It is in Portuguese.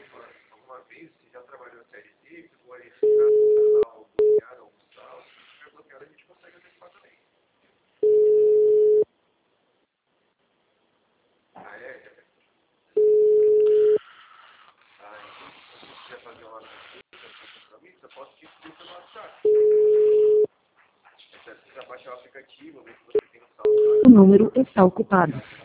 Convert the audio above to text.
Alguma vez você já trabalhou a CLT, ficou aí ou bloqueado, almoçar, se estiver bloqueado a gente consegue antecipar também. Ah, é? Ah, então se você quiser fazer uma compromisso, eu posso te explicar pelo WhatsApp. Você precisa baixar o aplicativo, ver se você tem um saldo. O número está ocupado.